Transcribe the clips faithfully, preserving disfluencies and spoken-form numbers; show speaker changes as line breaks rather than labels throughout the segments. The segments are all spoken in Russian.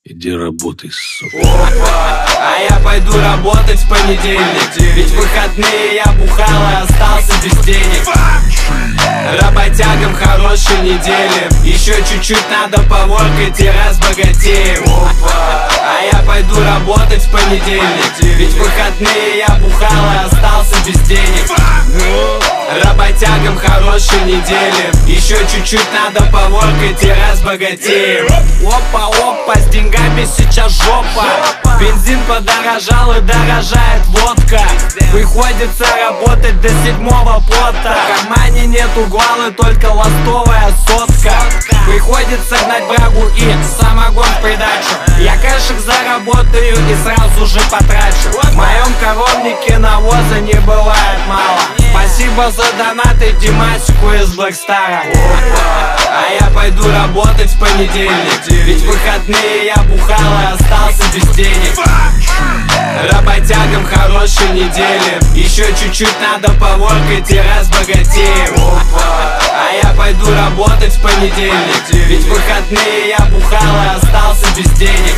Иди работай, сука.
Опа, а я пойду работать в понедельник. Ведь в выходные я бухал и остался без денег. Работягам хорошей недели. Еще чуть-чуть надо поворкать и разбогатеем. Опа, а я пойду работать в понедельник. Ведь в выходные я бухал и остался без денег. Работягам хорошей недели. Еще чуть-чуть надо поворкать и разбогатеем. Опа, опа, с деньгами сейчас жопа. Бензин подорожал и дорожает водка. Приходится работать до седьмого пота. В кармане нету гуалы, только ластовая сотка. Приходится гнать брагу и самогон в придачу. Я кэшек заработаю и сразу же потрачу. В моем коровнике навоза не бывает мало. Спасибо за донаты Димасику из Блэкстара. А я пойду работать в понедельник. Ведь в выходные я бухал и остался без денег. Работягам хорошей недели. Еще чуть-чуть надо поворкать и разбогатеем. А я пойду работать в понедельник. Ведь в выходные я бухал и остался без денег.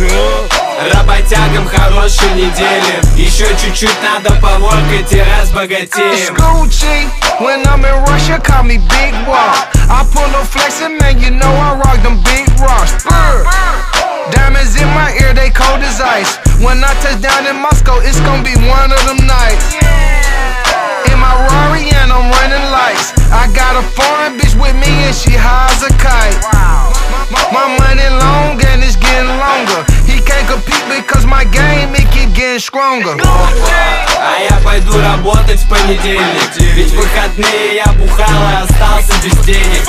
Работягам хорошей недели. Еще чуть-чуть надо поворкать и разбогатеем.
When I'm in Russia, call me Big Walk. I pull no flexin', man, you know I rock them big rocks. Brr. Diamonds in my ear, they cold as ice. When I touch down in Moscow, it's gonna be one of them nights. In my Rari and I'm running lights. I got a foreign bitch with me and she high as a kite. My money long and it's getting longer. He can't compete because my game, it keep getting stronger.
А я пойду работать в понедельник. Ведь в выходные я бухал и остался без денег.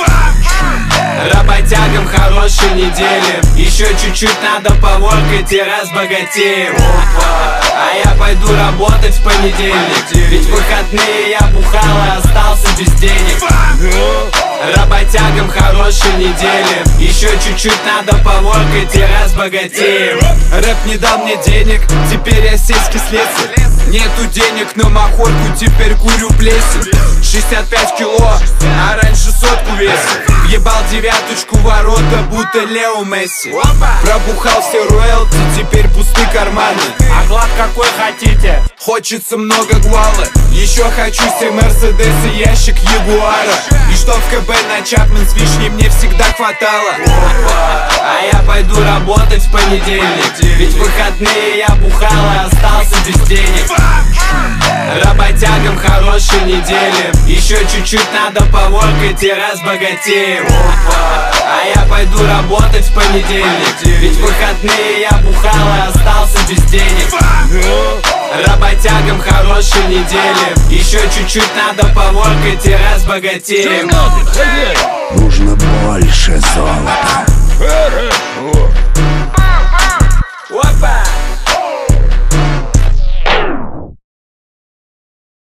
Работягам хорошей недели. Еще чуть-чуть надо поворкать и разбогатеем. А я пойду работать в понедельник. Ведь в выходные я бухал и остался без денег. Работягам хорошей недели. Еще чуть-чуть надо поворкать и разбогатеем. Рэп не дал мне денег, теперь я сельский слесарь. Нету денег на махорку, теперь курю плесень. шестьдесят пять кило, а раньше сотку весил. Въебал девяточку в ворота, будто Лео Месси. Пробухал все роялти, теперь пусты карманы.
Оклад какой хотите?
Хочется много гуала. Еще хочу все Мерседес и ящик Ягуара. И чтоб в КБ на Чапмен с вишней мне всегда хватало. А я пойду работать в понедельник. Ведь в выходные я бухал и остался без денег. Работягам хорошей недели. Еще чуть-чуть надо поворкать и разбогатеем. А я пойду работать в понедельник. Ведь в выходные я бухал и остался без денег. Работягам хорошей недели. Еще чуть-чуть надо поворкать и разбогатеем.
Нужно больше золота.